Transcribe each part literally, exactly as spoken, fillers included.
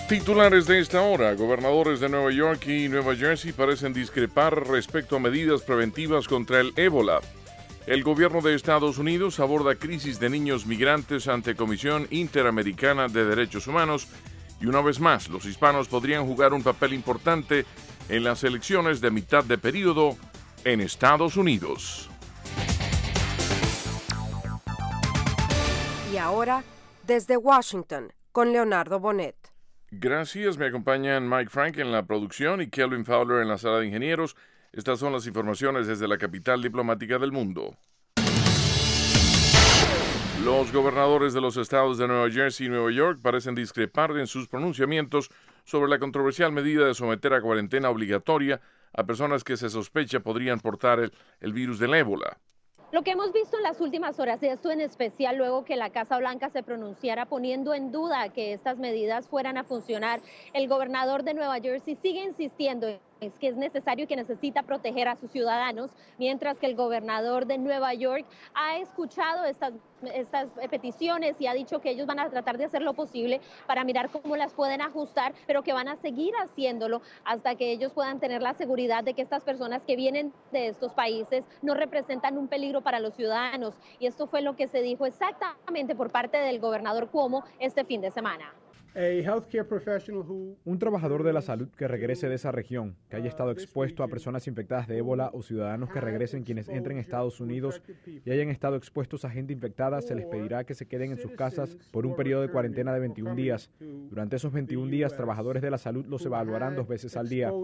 Titulares de esta hora. Gobernadores de Nueva York y Nueva Jersey parecen discrepar respecto a medidas preventivas contra el ébola. El gobierno de Estados Unidos aborda crisis de niños migrantes ante Comisión Interamericana de Derechos Humanos y una vez más los hispanos podrían jugar un papel importante en las elecciones de mitad de periodo en Estados Unidos. Y ahora, desde Washington, con Leonardo Bonet. Gracias, me acompañan Mike Frank en la producción y Kelvin Fowler en la sala de ingenieros. Estas son las informaciones desde la capital diplomática del mundo. Los gobernadores de los estados de Nueva Jersey y Nueva York parecen discrepar en sus pronunciamientos sobre la controversial medida de someter a cuarentena obligatoria a personas que se sospecha podrían portar el, el virus del ébola. Lo que hemos visto en las últimas horas, y esto en especial luego que la Casa Blanca se pronunciara poniendo en duda que estas medidas fueran a funcionar, el gobernador de Nueva Jersey sigue insistiendo es que es necesario y que necesita proteger a sus ciudadanos, mientras que el gobernador de Nueva York ha escuchado estas, estas peticiones y ha dicho que ellos van a tratar de hacer lo posible para mirar cómo las pueden ajustar, pero que van a seguir haciéndolo hasta que ellos puedan tener la seguridad de que estas personas que vienen de estos países no representan un peligro para los ciudadanos. Y esto fue lo que se dijo exactamente por parte del gobernador Cuomo este fin de semana. Un trabajador de la salud que regrese de esa región, que haya estado expuesto a personas infectadas de ébola o ciudadanos que regresen quienes entren a Estados Unidos y hayan estado expuestos a gente infectada, se les pedirá que se queden en sus casas por un periodo de cuarentena de veintiún días. Durante esos veintiún días, trabajadores de la salud los evaluarán dos veces al día.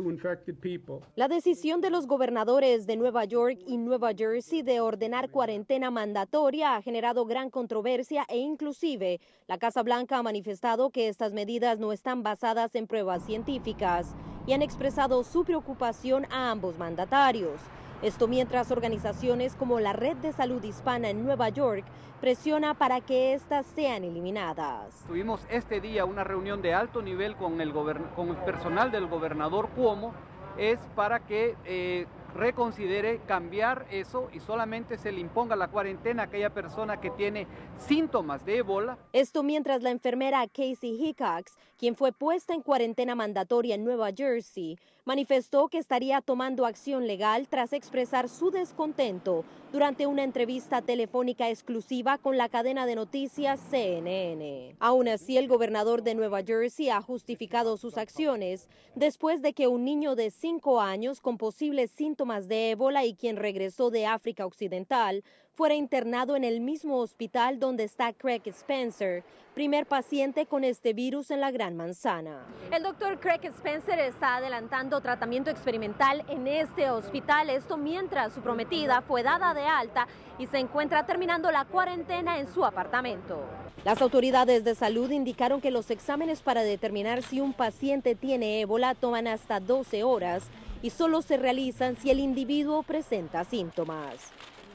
La decisión de los gobernadores de Nueva York y Nueva Jersey de ordenar cuarentena mandatoria ha generado gran controversia e inclusive la Casa Blanca ha manifestado que estas medidas no están basadas en pruebas científicas y han expresado su preocupación a ambos mandatarios. Esto mientras organizaciones como la Red de Salud Hispana en Nueva York presiona para que estas sean eliminadas. Tuvimos este día una reunión de alto nivel con el, con el personal del gobernador Cuomo, es para que eh, reconsidere cambiar eso y solamente se le imponga la cuarentena a aquella persona que tiene síntomas de ébola. Esto mientras la enfermera Casey Hickox, quien fue puesta en cuarentena mandatoria en Nueva Jersey, manifestó que estaría tomando acción legal tras expresar su descontento durante una entrevista telefónica exclusiva con la cadena de noticias C N N. Aún así, el gobernador de Nueva Jersey ha justificado sus acciones después de que un niño de cinco años con posibles síntomas de ébola y quien regresó de África Occidental fuera internado en el mismo hospital donde está Craig Spencer, primer paciente con este virus en la Gran Manzana. El doctor Craig Spencer está adelantando tratamiento experimental en este hospital, esto mientras su prometida fue dada de alta y se encuentra terminando la cuarentena en su apartamento. Las autoridades de salud indicaron que los exámenes para determinar si un paciente tiene ébola toman hasta doce horas y solo se realizan si el individuo presenta síntomas.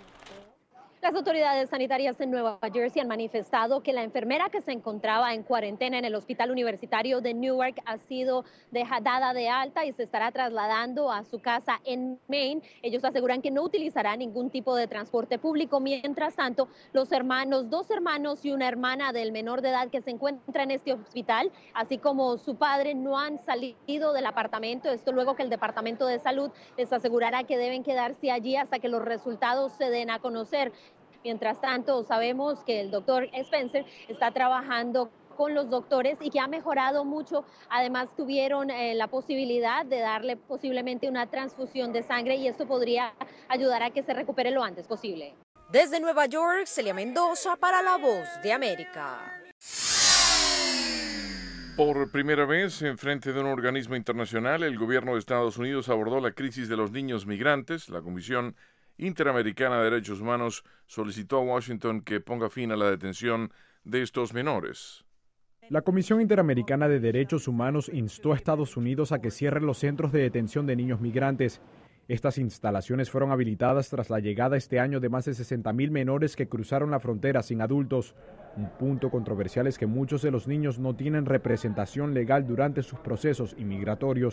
Las autoridades sanitarias en Nueva Jersey han manifestado que la enfermera que se encontraba en cuarentena en el Hospital Universitario de Newark ha sido dada de alta y se estará trasladando a su casa en Maine. Ellos aseguran que no utilizará ningún tipo de transporte público. Mientras tanto, los hermanos, dos hermanos y una hermana del menor de edad que se encuentra en este hospital, así como su padre, no han salido del apartamento. Esto luego que el Departamento de Salud les asegurará que deben quedarse allí hasta que los resultados se den a conocer. Mientras tanto, sabemos que el doctor Spencer está trabajando con los doctores y que ha mejorado mucho. Además, tuvieron eh, la posibilidad de darle posiblemente una transfusión de sangre y esto podría ayudar a que se recupere lo antes posible. Desde Nueva York, Celia Mendoza para La Voz de América. Por primera vez, en frente de un organismo internacional, el gobierno de Estados Unidos abordó la crisis de los niños migrantes. La Comisión Interamericana de Derechos Humanos solicitó a Washington que ponga fin a la detención de estos menores. La Comisión Interamericana de Derechos Humanos instó a Estados Unidos a que cierre los centros de detención de niños migrantes. Estas instalaciones fueron habilitadas tras la llegada este año de más de sesenta mil menores que cruzaron la frontera sin adultos. Un punto controversial es que muchos de los niños no tienen representación legal durante sus procesos inmigratorios.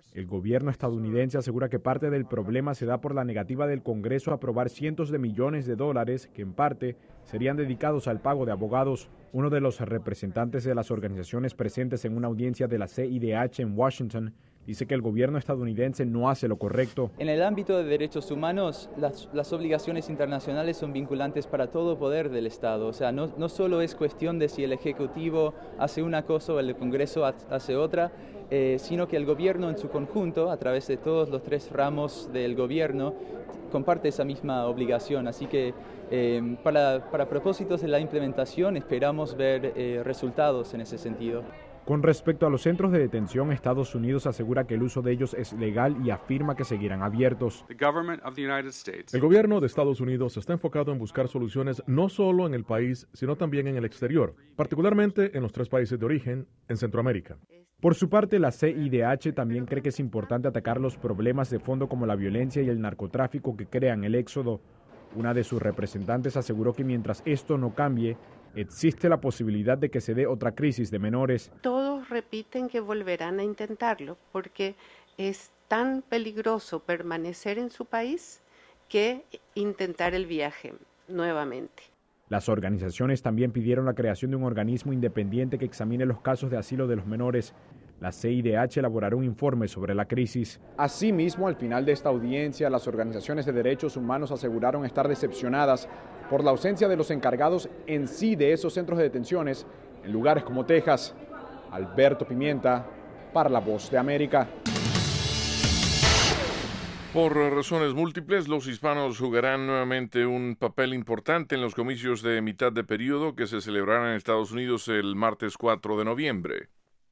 El gobierno estadounidense asegura que parte del problema se da por la negativa del Congreso a aprobar cientos de millones de dólares que en parte serían dedicados al pago de abogados. Uno de los representantes de las organizaciones presentes en una audiencia de la C I D H en Washington dice que el gobierno estadounidense no hace lo correcto. En el ámbito de derechos humanos, las, las obligaciones internacionales son vinculantes para todo poder del Estado. O sea, no, no solo es cuestión de si el Ejecutivo hace una cosa o el Congreso hace otra, eh, sino que el gobierno en su conjunto, a través de todos los tres ramos del gobierno, comparte esa misma obligación. Así que eh, para, para propósitos de la implementación esperamos ver eh, resultados en ese sentido. Con respecto a los centros de detención, Estados Unidos asegura que el uso de ellos es legal y afirma que seguirán abiertos. El gobierno de Estados Unidos está enfocado en buscar soluciones no solo en el país, sino también en el exterior, particularmente en los tres países de origen, en Centroamérica. Por su parte, la C I D H también cree que es importante atacar los problemas de fondo como la violencia y el narcotráfico que crean el éxodo. Una de sus representantes aseguró que mientras esto no cambie, existe la posibilidad de que se dé otra crisis de menores. Todos repiten que volverán a intentarlo porque es tan peligroso permanecer en su país que intentar el viaje nuevamente. Las organizaciones también pidieron la creación de un organismo independiente que examine los casos de asilo de los menores. La C I D H elaborará un informe sobre la crisis. Asimismo, al final de esta audiencia, las organizaciones de derechos humanos aseguraron estar decepcionadas por la ausencia de los encargados en sí de esos centros de detenciones en lugares como Texas. Alberto Pimienta, para La Voz de América. Por razones múltiples, los hispanos jugarán nuevamente un papel importante en los comicios de mitad de periodo que se celebrarán en Estados Unidos el martes cuatro de noviembre.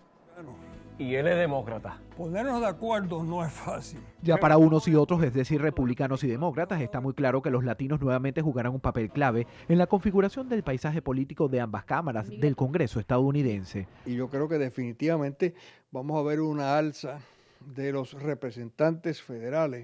Y él es demócrata. Ponernos de acuerdo no es fácil. Ya para unos y otros, es decir, republicanos y demócratas, está muy claro que los latinos nuevamente jugarán un papel clave en la configuración del paisaje político de ambas cámaras del Congreso estadounidense. Y yo creo que definitivamente vamos a ver una alza de los representantes federales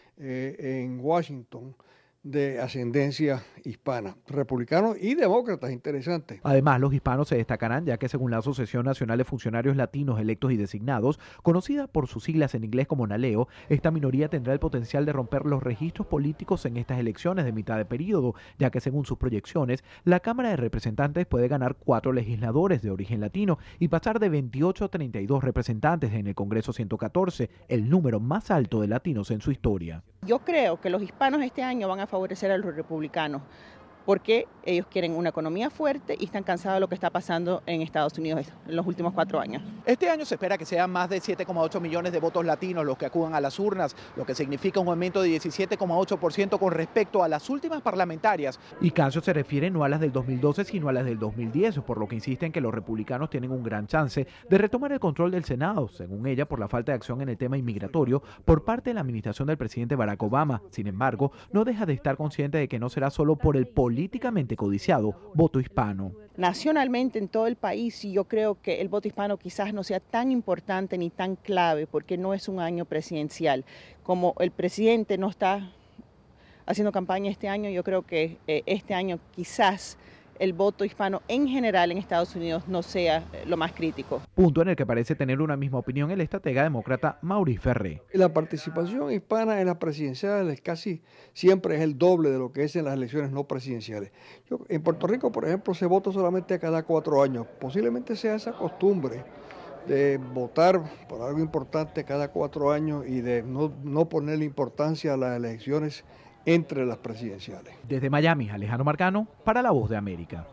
eh, en Washington de ascendencia hispana, republicanos y demócratas, interesante. Además, los hispanos se destacarán ya que según la Asociación Nacional de Funcionarios Latinos Electos y Designados, conocida por sus siglas en inglés como NALEO, esta minoría tendrá el potencial de romper los registros políticos en estas elecciones de mitad de periodo, ya que según sus proyecciones, la Cámara de Representantes puede ganar cuatro legisladores de origen latino y pasar de veintiocho a treinta y dos representantes en el Congreso ciento catorce, el número más alto de latinos en su historia. Yo creo que los hispanos este año van a favorecer a los republicanos porque ellos quieren una economía fuerte y están cansados de lo que está pasando en Estados Unidos en los últimos cuatro años. Este año se espera que sean más de siete coma ocho millones de votos latinos los que acudan a las urnas, lo que significa un aumento de diecisiete coma ocho por ciento con respecto a las últimas parlamentarias. Y Cancio se refiere no a las del dos mil doce, sino a las del dos mil diez, por lo que insiste en que los republicanos tienen un gran chance de retomar el control del Senado, según ella, por la falta de acción en el tema inmigratorio por parte de la administración del presidente Barack Obama. Sin embargo, no deja de estar consciente de que no será solo por el políticamente codiciado voto hispano. Nacionalmente en todo el país, yo creo que el voto hispano quizás no sea tan importante ni tan clave porque no es un año presidencial. Como el presidente no está haciendo campaña este año, yo creo que eh, este año quizás el voto hispano en general en Estados Unidos no sea lo más crítico. Punto en el que parece tener una misma opinión el estratega demócrata Maurice Ferré. La participación hispana en las presidenciales casi siempre es el doble de lo que es en las elecciones no presidenciales. Yo, en Puerto Rico, por ejemplo, se vota solamente cada cuatro años. Posiblemente sea esa costumbre de votar por algo importante cada cuatro años y de no, no ponerle importancia a las elecciones entre las presidenciales. Desde Miami, Alejandro Marcano, para La Voz de América.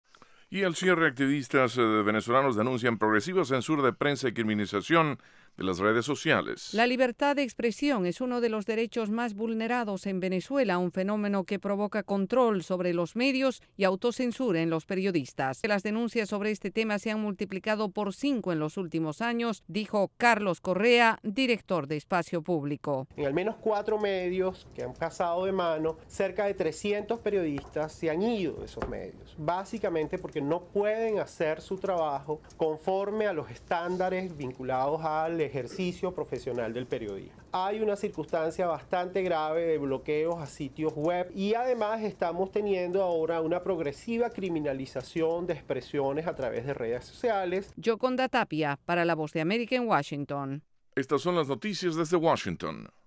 Y al cierre, activistas venezolanos denuncian progresiva censura de prensa y criminalización de las redes sociales. La libertad de expresión es uno de los derechos más vulnerados en Venezuela, un fenómeno que provoca control sobre los medios y autocensura en los periodistas. Las denuncias sobre este tema se han multiplicado por cinco en los últimos años, dijo Carlos Correa, director de Espacio Público. En al menos cuatro medios que han pasado de mano, cerca de trescientos periodistas se han ido de esos medios, básicamente porque no pueden hacer su trabajo conforme a los estándares vinculados al ejercicio profesional del periodismo. Hay una circunstancia bastante grave de bloqueos a sitios web y además estamos teniendo ahora una progresiva criminalización de expresiones a través de redes sociales. Yoconda Tapia, para La Voz de América en Washington. Estas son las noticias desde Washington.